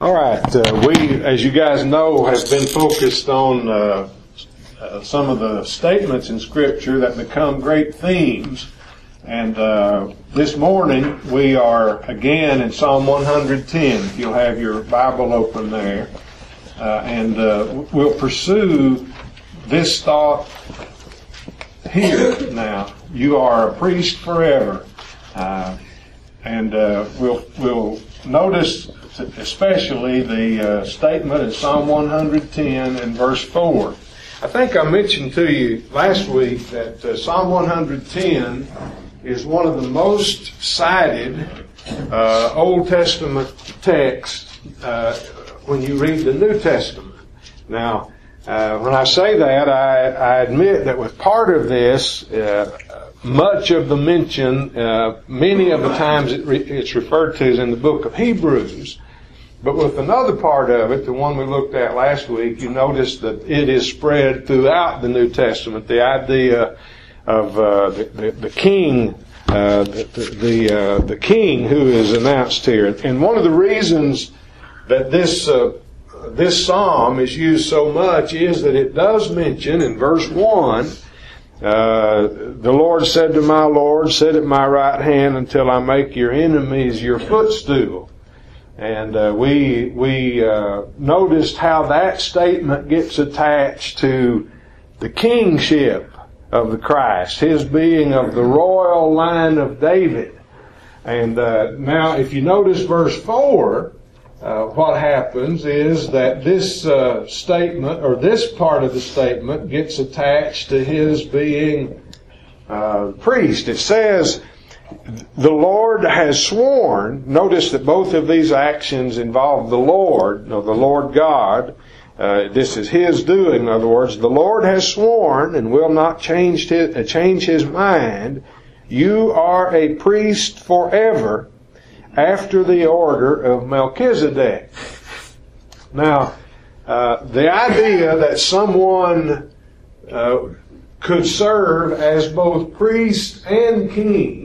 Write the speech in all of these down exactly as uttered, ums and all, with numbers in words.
All right, uh, we, as you guys know, have been focused on uh, uh, some of the statements in Scripture that become great themes. And uh, this morning we are again in Psalm one hundred ten. If you'll have your Bible open there. Uh, and uh, we'll pursue this thought here now. You are a priest forever. Uh, and uh, we'll, we'll notice especially the uh, statement in Psalm one hundred ten and verse four. I think I mentioned to you last week that uh, Psalm one hundred ten is one of the most cited uh, Old Testament texts uh, when you read the New Testament. Now, uh, when I say that, I, I admit that with part of this, uh, much of the mention, uh, many of the times it re- it's referred to is in the book of Hebrews. But with another part of it, the one we looked at last week, you notice that it is spread throughout the New Testament. The idea of uh, the, the, the king, uh, the the, uh, the king who is announced here, and one of the reasons that this uh, this psalm is used so much is that it does mention in verse one. Uh, the Lord said to my Lord, sit at my right hand until I make your enemies your footstool. And uh, we we uh, noticed how that statement gets attached to the kingship of the Christ, His being of the royal line of David. And uh, now if you notice verse four, uh, what happens is that this uh, statement, or this part of the statement, gets attached to His being uh, priest. It says, the Lord has sworn. Notice that both of these actions involve the Lord, no, the Lord God. Uh, this is His doing, in other words. The Lord has sworn and will not change his, uh, change His mind. You are a priest forever after the order of Melchizedek. Now, uh, the idea that someone uh, could serve as both priest and king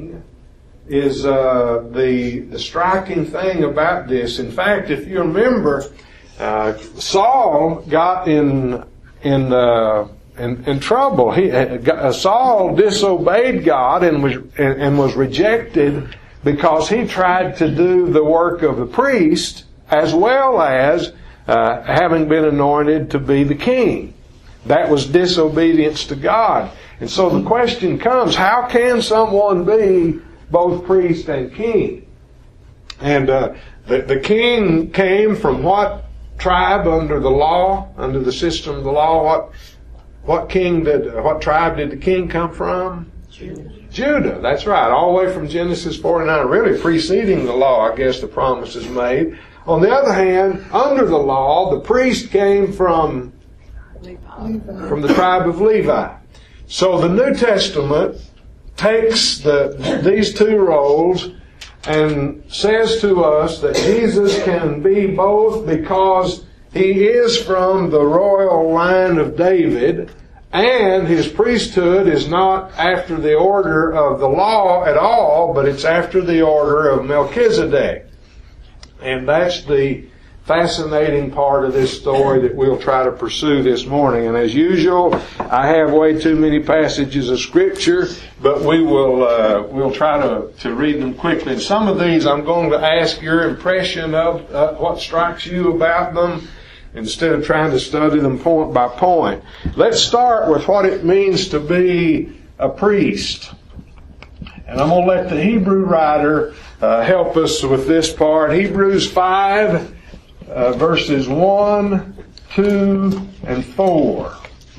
is uh, the the striking thing about this. In fact, if you remember, uh, Saul got in in uh, in, in trouble. He uh, Saul disobeyed God and was and, and was rejected because he tried to do the work of the priest as well as uh, having been anointed to be the king. That was disobedience to God. And so the question comes: how can someone be both priest and king? And uh, the, the king came from what tribe under the law, under the system of the law? What what king did? What tribe did the king come from? Judah. Judah. That's right. All the way from Genesis forty-nine, really preceding the law, I guess the promise is made. On the other hand, under the law, the priest came from Levi. From the tribe of Levi. So the New Testament takes the, these two roles and says to us that Jesus can be both because He is from the royal line of David and His priesthood is not after the order of the law at all, but it's after the order of Melchizedek. And that's the fascinating part of this story that we'll try to pursue this morning. And as usual, I have way too many passages of Scripture, but we will uh, we'll try to, to read them quickly. And some of these I'm going to ask your impression of uh, what strikes you about them instead of trying to study them point by point. Let's start with what it means to be a priest. And I'm going to let the Hebrew writer uh, help us with this part. Hebrews five, Uh, verses one, two, and four.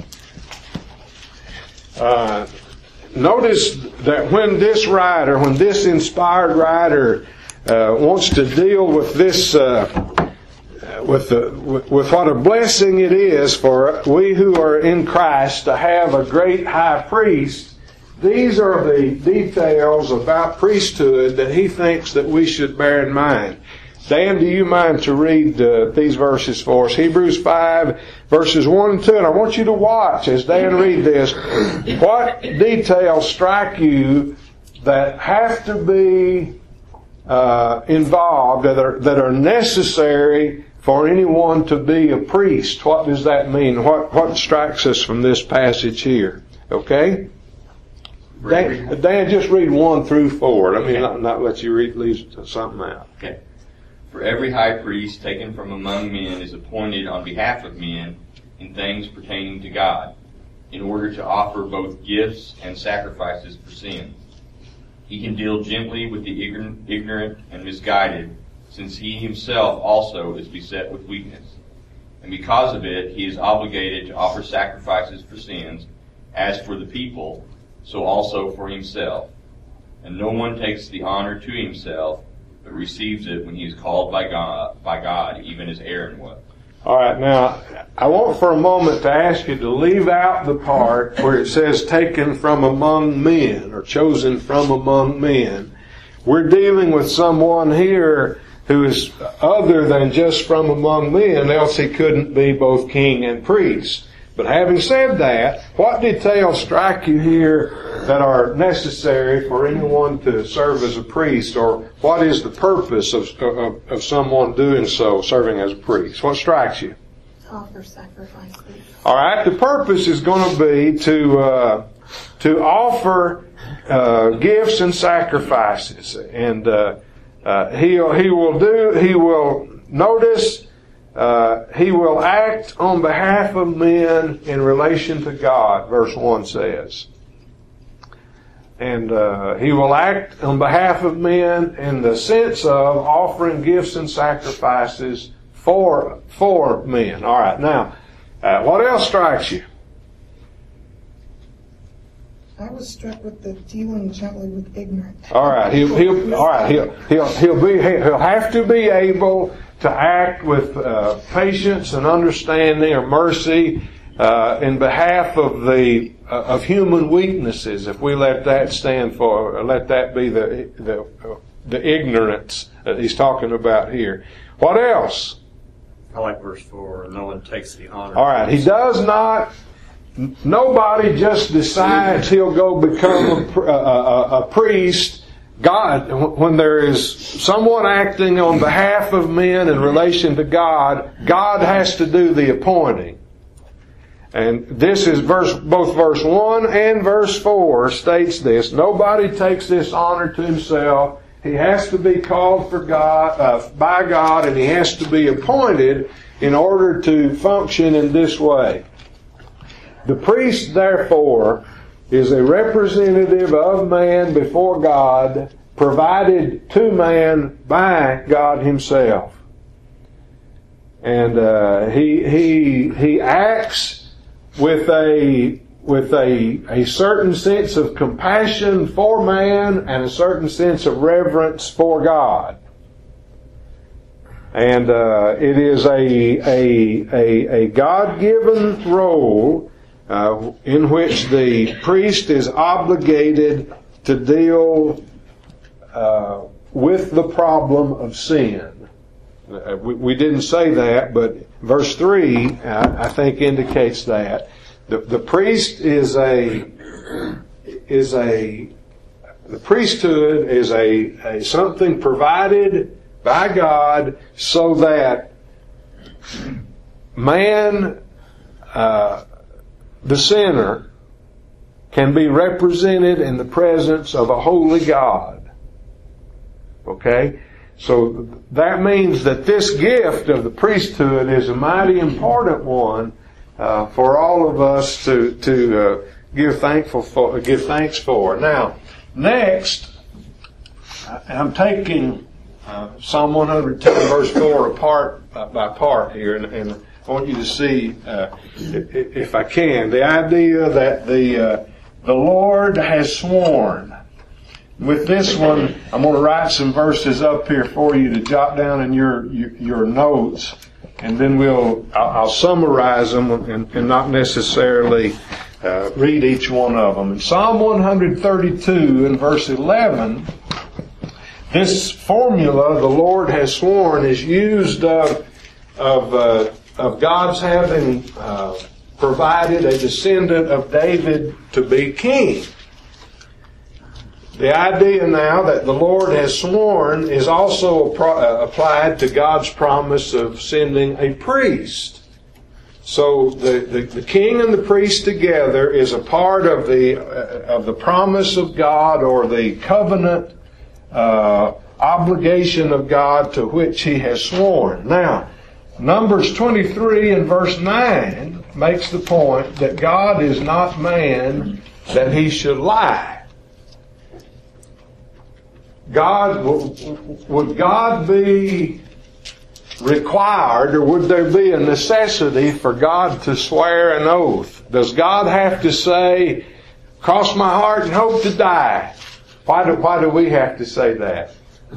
Uh, notice that when this writer, when this inspired writer uh, wants to deal with this, uh, with, the, with, with what a blessing it is for we who are in Christ to have a great high priest, these are the details about priesthood that he thinks that we should bear in mind. Dan, do you mind to read uh, these verses for us? Hebrews five, verses one and two. And I want you to watch as Dan read this. What details strike you that have to be uh, involved, that are, that are necessary for anyone to be a priest. What does that mean? What, what strikes us from this passage here? Okay? Dan, Dan, just read one through four. Let me okay. not, not let you read, leave something out. Okay. For every high priest taken from among men is appointed on behalf of men in things pertaining to God, in order to offer both gifts and sacrifices for sins. He can deal gently with the ignorant and misguided, since he himself also is beset with weakness. And because of it, he is obligated to offer sacrifices for sins, as for the people, so also for himself. And no one takes the honor to himself, but receives it when he is called by God, by God, even as Aaron was. All right, now, I want for a moment to ask you to leave out the part where it says taken from among men, or chosen from among men. We're dealing with someone here who is other than just from among men, else he couldn't be both king and priest. But having said that, what details strike you here that are necessary for anyone to serve as a priest, or what is the purpose of, of, of someone doing so, serving as a priest? What strikes you? Offer sacrifices. All right, the purpose is going to be to uh, to offer uh, gifts and sacrifices, and uh, uh, he he will do he will notice. Uh, he will act on behalf of men in relation to God, verse one says. And uh, he will act on behalf of men in the sense of offering gifts and sacrifices for for men. All right, now, uh, what else strikes you? I was struck with the dealing gently with ignorant. All right, he'll, he'll all right he'll he'll he'll be he'll have to be able to act with uh, patience and understanding or mercy uh, in behalf of the uh, of human weaknesses. If we let that stand for, let that be the the uh, the ignorance that he's talking about here. What else? I like verse four. No one takes the honor. All right, he does not. Nobody just decides he'll go become a, a, a priest. God, when there is someone acting on behalf of men in relation to God, God has to do the appointing. And this is verse, both verse one and verse four states this. Nobody takes this honor to himself. He has to be called for God, uh, by God, and he has to be appointed in order to function in this way. The priest, therefore, is a representative of man before God, provided to man by God himself. And uh, he he he acts with a with a a certain sense of compassion for man and a certain sense of reverence for God. And uh, it is a a a, a God-given role Uh, in which the priest is obligated to deal uh, with the problem of sin. Uh, we, we didn't say that, but verse three, I, I think, indicates that. The, the priest is a is a the priesthood is a, a something provided by God so that man, uh, the sinner, can be represented in the presence of a holy God. Okay? So that means that this gift of the priesthood is a mighty important one uh, for all of us to to uh, give thankful for, give thanks for. Now, next, I'm taking uh, Psalm one hundred ten verse four apart uh, by part here, and, and I want you to see, uh, if I can, the idea that the uh, the Lord has sworn. With this one, I'm going to write some verses up here for you to jot down in your your, your notes, and then we'll I'll, I'll summarize them and, and not necessarily uh, read each one of them. In Psalm one thirty-two, in verse eleven, this formula, the Lord has sworn, is used of of uh, of God's having uh, provided a descendant of David to be king. the idea now that the Lord has sworn is also appro- uh, applied to God's promise of sending a priest. So the, the, the king and the priest together is a part of the uh, of the promise of God, or the covenant uh, obligation of God to which He has sworn. Now, Numbers twenty-three and verse nine makes the point that God is not man that He should lie. God, would God be required, or would there be a necessity for God to swear an oath? Does God have to say, cross my heart and hope to die? Why do, why do we have to say that?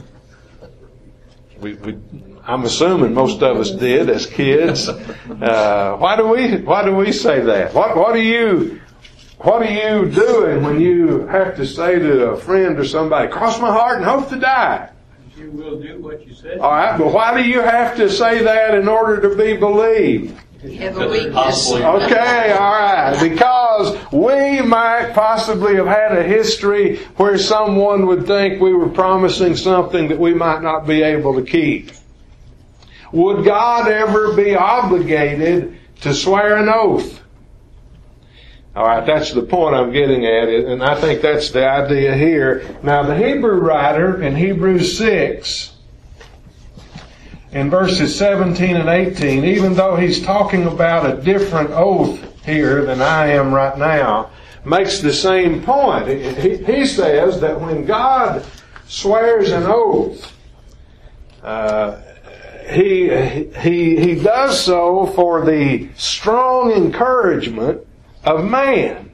We, we, I'm assuming most of us did as kids. Uh, why do we, why do we say that? What, what are you, what are you doing when you have to say to a friend or somebody, cross my heart and hope to die? You will do what you said. All right, but why do you have to say that in order to be believed? You have a weakness. Okay, all right. Because we might possibly have had a history where someone would think we were promising something that we might not be able to keep. Would God ever be obligated to swear an oath? All right, that's the point I'm getting at, and I think that's the idea here. Now, the Hebrew writer in Hebrews six, in verses seventeen and eighteen, even though he's talking about a different oath here than I am right now, makes the same point. He, he says that when God swears an oath, uh, he, he, he does so for the strong encouragement of man.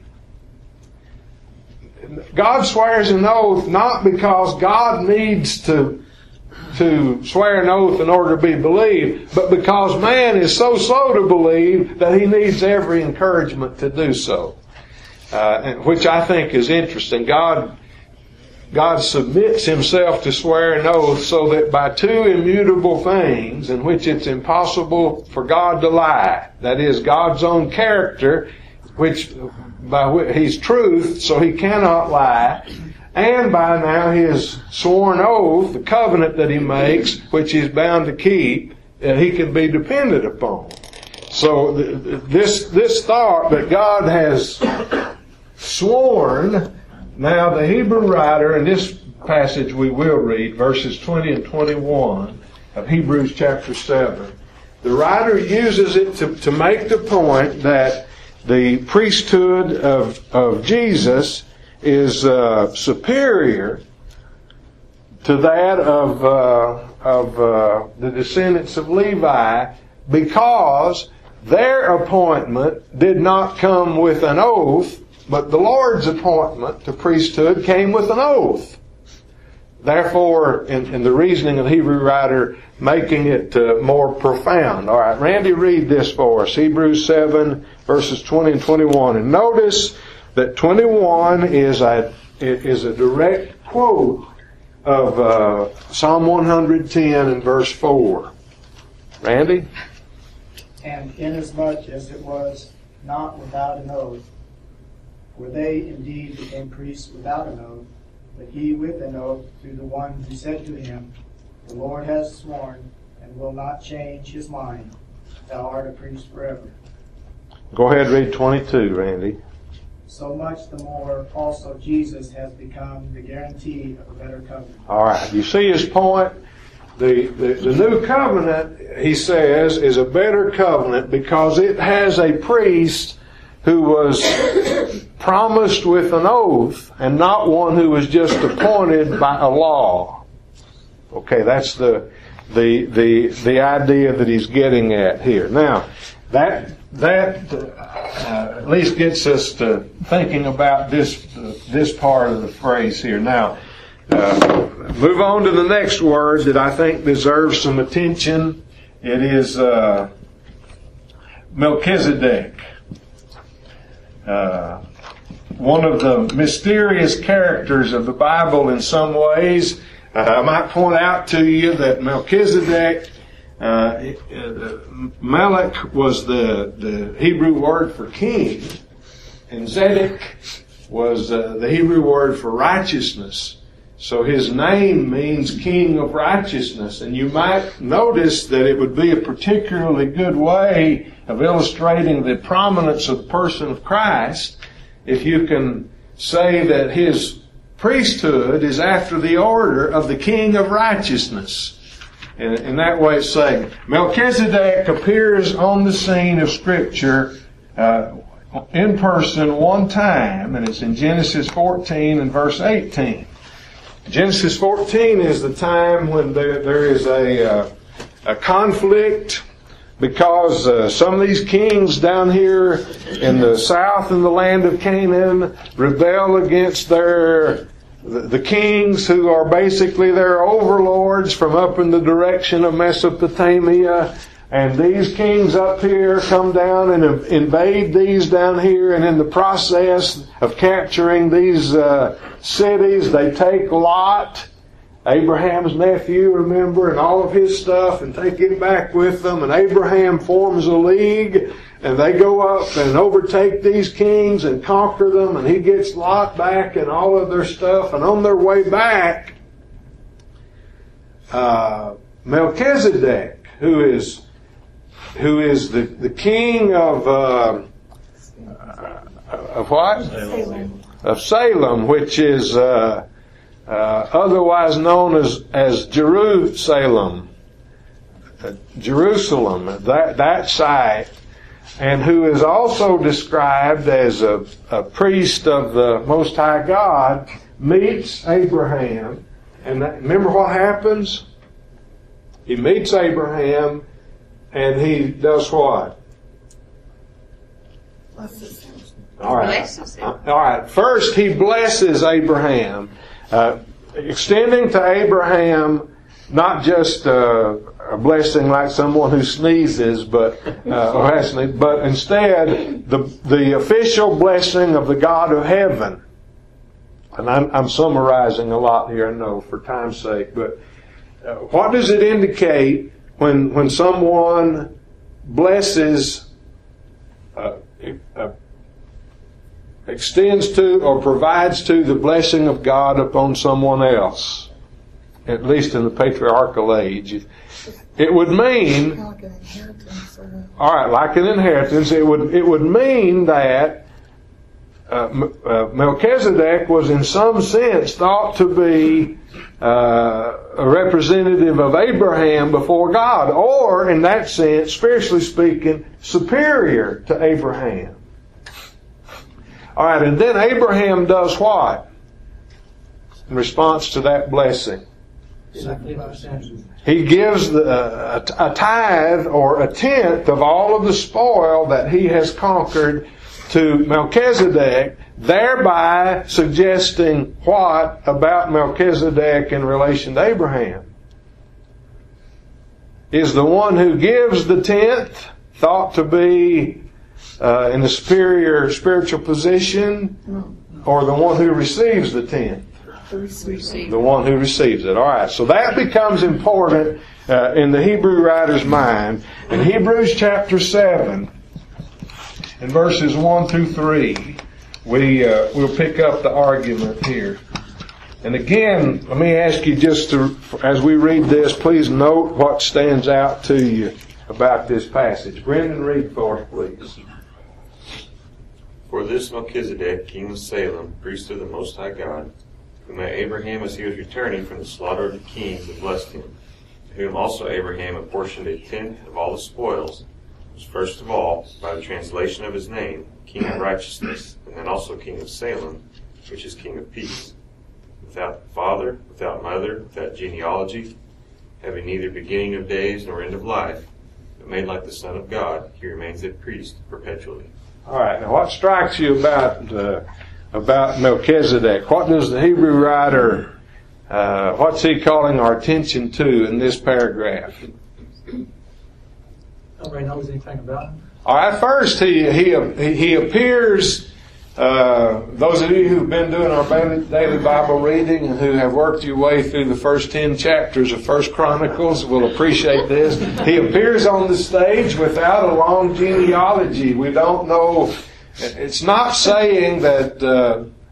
God swears an oath not because God needs to to swear an oath in order to be believed, but because man is so slow to believe that he needs every encouragement to do so. Uh, which I think is interesting. God God submits Himself to swear an oath so that by two immutable things in which it's impossible for God to lie, that is, God's own character, which by which He's truth, so He cannot lie, and by now His sworn oath, the covenant that He makes, which He's bound to keep, that He can be depended upon. So this this thought that God has sworn, now the Hebrew writer in this passage we will read, verses twenty and twenty-one of Hebrews chapter seven, the writer uses it to, to make the point that the priesthood of, of Jesus is uh, superior to that of, uh, of uh, the descendants of Levi, because their appointment did not come with an oath, but the Lord's appointment to priesthood came with an oath. Therefore, in, in the reasoning of the Hebrew writer, making it uh, more profound. All right, Randy, read this for us. Hebrews seven, verses twenty and twenty-one. And notice that twenty-one is a is a direct quote of uh, Psalm one hundred ten and verse four. Randy? And inasmuch as it was not without an oath, for they indeed became priests without an oath, but he with an oath through the one who said to him, the Lord has sworn and will not change His mind. Thou art a priest forever. Go ahead, read twenty-two, Randy. So much the more also Jesus has become the guarantee of a better covenant. All right, you see his point? The, the, the new covenant, he says, is a better covenant because it has a priest who was promised with an oath and not one who was just appointed by a law. Okay, that's the the the the idea that he's getting at here. Now, that that uh, at least gets us to thinking about this uh, this part of the phrase here. Now, uh, move on to the next word that I think deserves some attention. It is uh, Melchizedek. Uh, one of the mysterious characters of the Bible in some ways. Uh, I might point out to you that Melchizedek, uh, uh, Melech was the, the Hebrew word for king, and Zedek was uh, the Hebrew word for righteousness. So his name means King of Righteousness. And you might notice that it would be a particularly good way of illustrating the prominence of the person of Christ if you can say that his priesthood is after the order of the King of Righteousness. And in that way it's saying, Melchizedek appears on the scene of Scripture uh, in person one time, and it's in Genesis fourteen and verse eighteen. Genesis fourteen is the time when there, there is a, uh, a conflict because uh, some of these kings down here in the south in the land of Canaan rebel against their the, the kings who are basically their overlords from up in the direction of Mesopotamia. And these kings up here come down and invade these down here, and in the process of capturing these uh, cities, they take Lot, Abraham's nephew, remember, and all of his stuff, and take it back with them. And Abraham forms a league, and they go up and overtake these kings and conquer them, and he gets Lot back and all of their stuff. And on their way back, uh, Melchizedek, who is who is the, the king of uh, of what? Salem. Of Salem, which is uh, uh, otherwise known as as Jerusalem, uh, Jerusalem, that that site, and who is also described as a, a priest of the Most High God, meets Abraham, and that, remember what happens? He meets Abraham. And he does what? Blesses him. All right. Blesses him. All right. First, he blesses Abraham, uh, extending to Abraham not just uh, a blessing like someone who sneezes, but uh, or has sneezed, but instead the the official blessing of the God of heaven. And I'm, I'm summarizing a lot here, I know, for time's sake, but uh, what does it indicate? When when someone blesses, uh, uh, extends to or provides to the blessing of God upon someone else, at least in the patriarchal age, it would mean, Like an inheritance. Or all right, like an inheritance, it would it would mean that uh, uh, Melchizedek was in some sense thought to be Uh, a representative of Abraham before God, or in that sense, spiritually speaking, superior to Abraham. Alright, and then Abraham does what? In response to that blessing. He gives the, uh, a, a tithe or a tenth of all of the spoil that he has conquered to Melchizedek, thereby suggesting what about Melchizedek in relation to Abraham? Is the one who gives the tenth thought to be uh, in a superior spiritual position, or the one who receives the tenth? the receiver. The one who receives it. All right, so that becomes important uh, in the Hebrew writer's mind. In Hebrews chapter seven, in verses one through three, we, uh, we'll pick up the argument here. And again, let me ask you just to, as we read this, please note what stands out to you about this passage. Brendan, read for us, please. For this Melchizedek, king of Salem, priest of the Most High God, who met Abraham as he was returning from the slaughter of the kings and blessed him, to whom also Abraham apportioned a tenth of all the spoils, was first of all, by the translation of his name, King of Righteousness, and then also King of Salem, which is King of Peace. Without father, without mother, without genealogy, having neither beginning of days nor end of life, but made like the Son of God, he remains a priest perpetually. All right. Now, what strikes you about uh, about Melchizedek? What does the Hebrew writer, uh, what's he calling our attention to in this paragraph? Nobody knows anything about him. All right. First, he he he appears. Uh, those of you who've been doing our daily Bible reading and who have worked your way through the first ten chapters of First Chronicles will appreciate this. He appears on the stage without a long genealogy. We don't know. It's not saying that uh,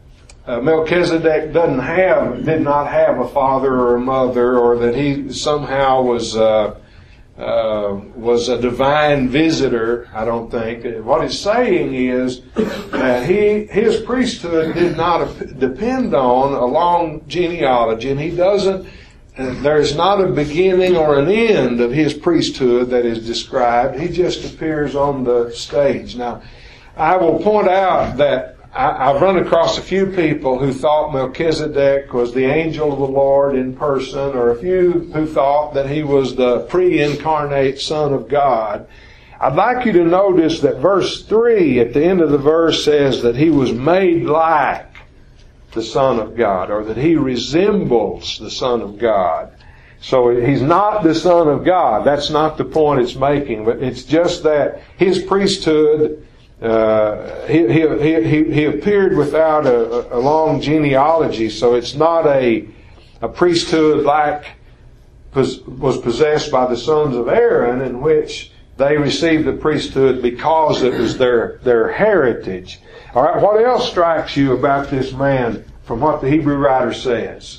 uh, Melchizedek doesn't have, did not have a father or a mother, or that he somehow was uh, uh, was a divine visitor. I don't think. What he's saying is that he his priesthood did not depend on a long genealogy, and he doesn't. Uh, there's not a beginning or an end of his priesthood that is described. He just appears on the stage. Now, I will point out that I, I've run across a few people who thought Melchizedek was the angel of the Lord in person, or a few who thought that he was the pre-incarnate Son of God. I'd like you to notice that verse three at the end of the verse says that he was made like the Son of God, or that he resembles the Son of God. So he's not the Son of God. That's not the point it's making, but it's just that his priesthood, uh, he, he, he, he appeared without a, a long genealogy, so it's not a, a priesthood like was possessed by the sons of Aaron, in which they received the priesthood because it was their, their heritage. All right, what else strikes you about this man from what the Hebrew writer says?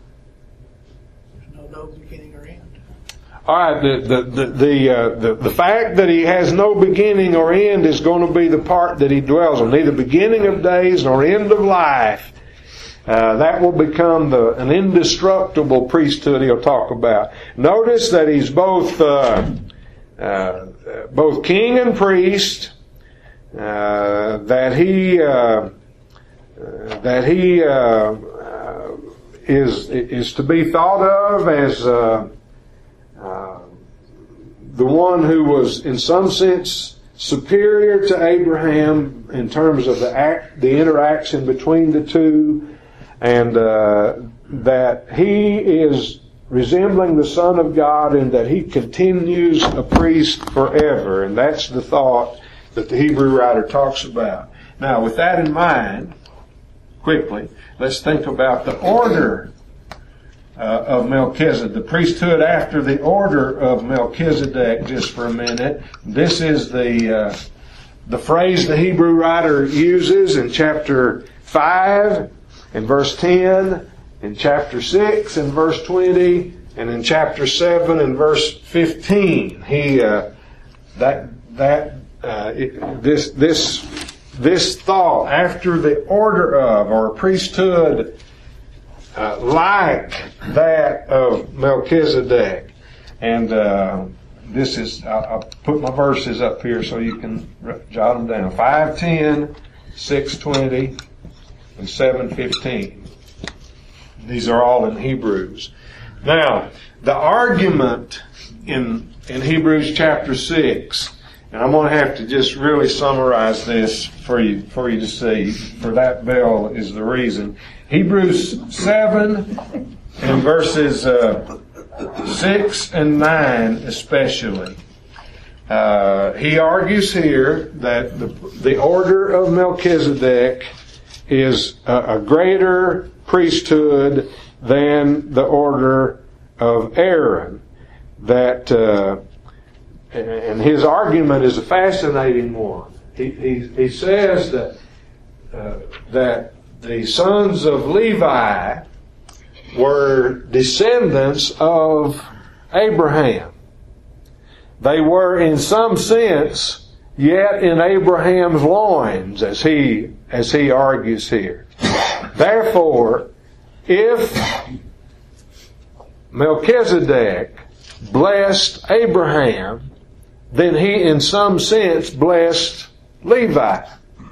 There's no, no beginning or end. All right, the the the the, uh, the the fact that he has no beginning or end is going to be the part that he dwells on. Neither beginning of days nor end of life. Uh, that will become the an indestructible priesthood he'll talk about. Notice that he's both uh, uh, both king and priest. Uh, that he uh, uh, that he uh, uh, is is to be thought of as uh, uh, the one who was in some sense superior to Abraham in terms of the act, the interaction between the two, and uh, that he is resembling the Son of God, and that he continues a priest forever. And that's the thought that the Hebrew writer talks about. Now, with that in mind, quickly, let's think about the order uh, of Melchizedek, the priesthood after the order of Melchizedek, just for a minute. This is the uh, the phrase the Hebrew writer uses in chapter five, in verse ten, in chapter six, in verse twenty, and in chapter seven, in verse fifteen. He uh, that that. Uh, it, this this this thought after the order of, or priesthood uh, like that of Melchizedek, and uh, this is I'll, I'll put my verses up here so you can jot them down. Five ten, six twenty, and seven fifteen. These are all in Hebrews. Now, the argument in in Hebrews chapter six. And I'm going to have to just really summarize this for you, for you to see. For that bell is the reason. Hebrews seven and verses uh, six and nine especially. Uh, he argues here that the, the order of Melchizedek is a, a greater priesthood than the order of Aaron. That uh, And his argument is a fascinating one. He, he, he says that uh, that the sons of Levi were descendants of Abraham. They were, in some sense, yet in Abraham's loins, as he as he argues here. Therefore, if Melchizedek blessed Abraham, then he in some sense blessed Levi.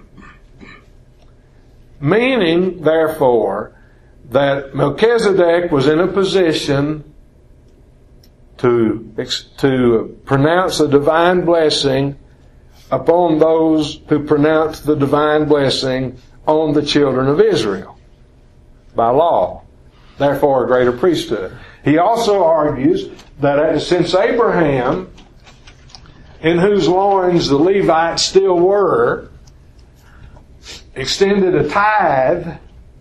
Meaning, therefore, that Melchizedek was in a position to, to pronounce a divine blessing upon those who pronounced the divine blessing on the children of Israel by law. Therefore, a greater priesthood. He also argues that since Abraham, in whose loins the Levites still were, extended a tithe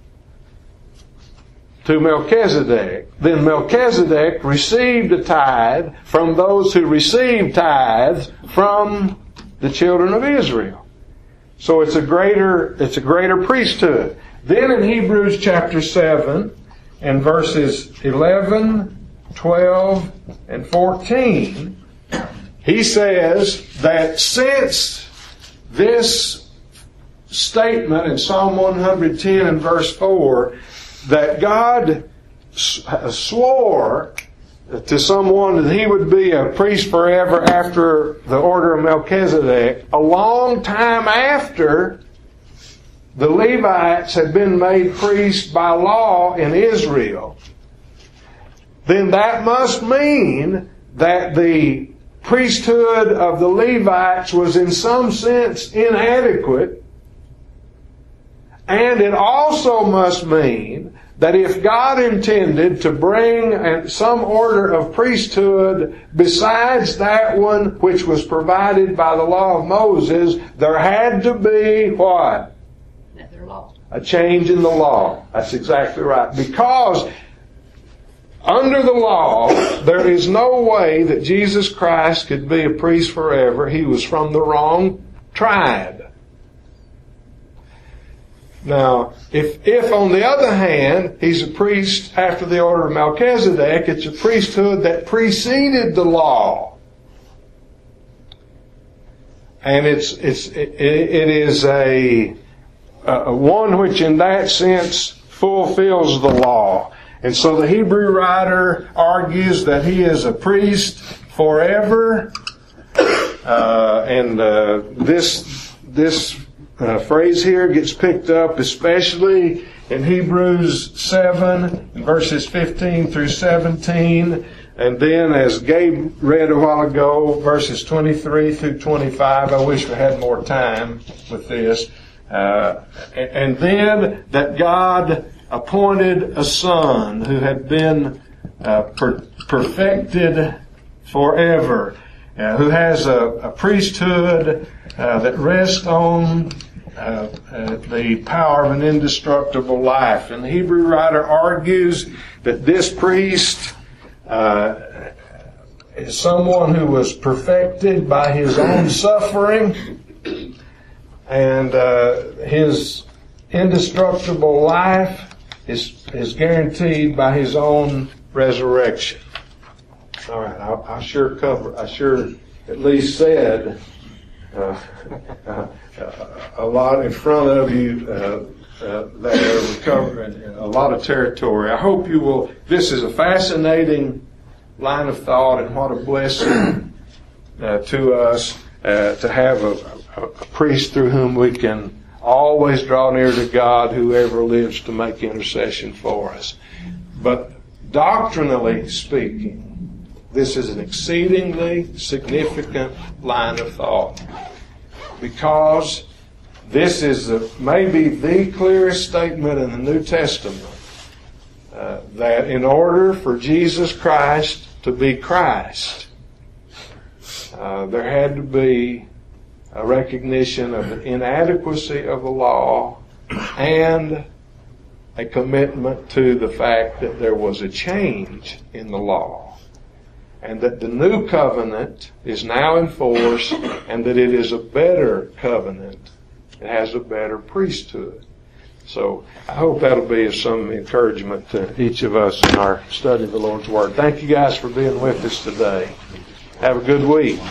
to Melchizedek, then Melchizedek received a tithe from those who received tithes from the children of Israel. So it's a greater, it's a greater priesthood. Then in Hebrews chapter seven, and verses eleven, twelve, and fourteen, he says that since this statement in Psalm one hundred ten and verse four, that God swore to someone that he would be a priest forever after the order of Melchizedek, a long time after the Levites had been made priests by law in Israel, then that must mean that the priesthood of the Levites was in some sense inadequate, and it also must mean that if God intended to bring some order of priesthood besides that one which was provided by the law of Moses, there had to be what? Another law. A change in the law. That's exactly right. Because under the law, there is no way that Jesus Christ could be a priest forever. He was from the wrong tribe. Now, if, if on the other hand, he's a priest after the order of Melchizedek, it's a priesthood that preceded the law. And it's, it's, it, it is a, a one which in that sense fulfills the law. And so the Hebrew writer argues that he is a priest forever. Uh, and uh, this, this Uh, phrase here gets picked up especially in Hebrews seven, verses fifteen through seventeen, and then as Gabe read a while ago, verses twenty-three through twenty-five. I wish we had more time with this. Uh, and then that God appointed a son who had been uh, per- perfected forever, uh, who has a, a priesthood uh, that rests on Uh, uh, the power of an indestructible life. And the Hebrew writer argues that this priest uh, is someone who was perfected by his own suffering, and uh, his indestructible life is is guaranteed by his own resurrection. All right, I, I sure cover. I sure at least said Uh, uh, a lot in front of you uh, uh, there. We're covering a lot of territory. I hope you will. This is a fascinating line of thought, and what a blessing uh, to us uh, to have a, a, a priest through whom we can always draw near to God, whoever lives to make intercession for us. But doctrinally speaking, this is an exceedingly significant line of thought, because this is the, maybe the clearest statement in the New Testament uh, that in order for Jesus Christ to be Christ, uh, there had to be a recognition of the inadequacy of the law and a commitment to the fact that there was a change in the law, and that the new covenant is now in force, and that it is a better covenant. It has a better priesthood. So I hope that'll be of some encouragement to each of us in our study of the Lord's Word. Thank you guys for being with us today. Have a good week.